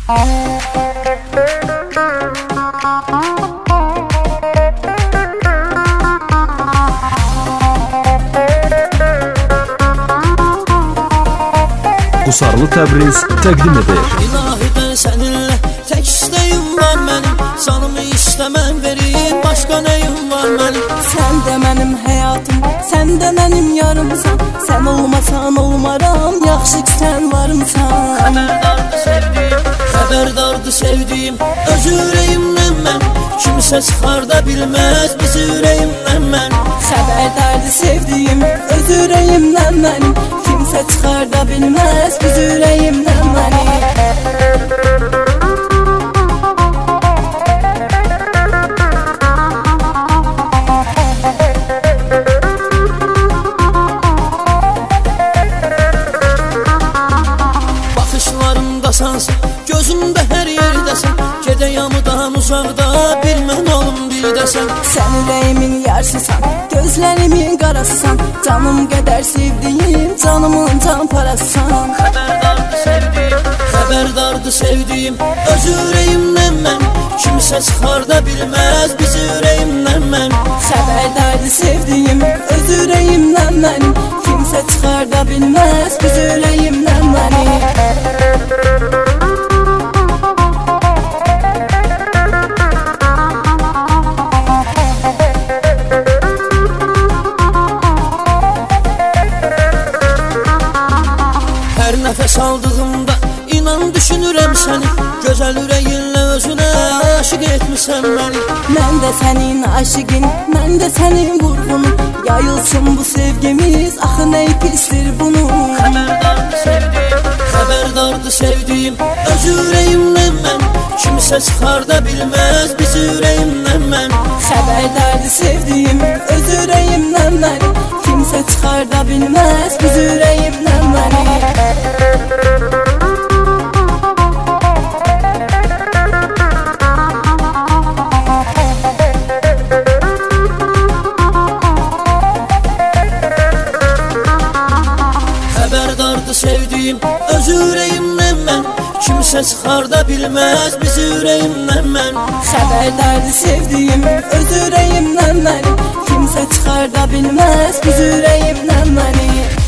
Qusarlı Təbriz təqdim edir. İlahidən səninlə tək istəyim var mənim, canımı istəmən verin, başqa nəyim var mənim. Sən də mənim həyatım, sən də mənim yarımsan. Sən olmasan olmaram, yaxşı ki sən varımsan. Xəbərdardı sevdiyim, öz ürəyimdən mən. Kimsə çıxarda bilməz bizi ürəyimdən mən. Xəbərdardı sevdiyim, öz ürəyimdən mənim. Kimsə çıxarda bilməz biz ürəyimdən məni. Baxışlarımdasansan, gözümdə hər yerdəsən. Gedəyamıdan uzaqda bir mən olum bir dəsən. Sən ürəyimin yarsısan, gözlərimin qarasısan. Canım qədər sevdiyim, canımın can parasısan. Xəbərdardı sevdiyim, öz ürəyimdən mən. Kimsə çıxarda bilməz bizi ürəyimdən mən. Xəbərdardı sevdiyim, öz ürəyimdən mənim. Kimsə çıxarda bilməz biz ürəyimdən məni. Hər nəfəs aldığımda inan düşünürəm səni. Gözəl ürəyinlə özünə aşıq etmisən məni. Mən də sənin aşıqın, mən də sənin vurğunun. Yayılsın bu sevgimiz, axı nə pisdir bunu. Xəbərdardı sevdiyim, öz ürəyimdən mən. Kimsə çıxarda bilməz bizi ürəyimdən mən. Xəbərdardı sevdiyim, öz ürəyimdən mənim. Kimsə çıxarda bilməz biz ürəyimdən məni. Xəbərdardı sevdiyim, öz ürəyimdən mən. Kimsə çıxarda bilməz bizi ürəyimdən mən. Xəbərdardı sevdiyim, öz ürəyimdən mənim. Kimsə çıxarda bilməz biz ürəyimdən məni.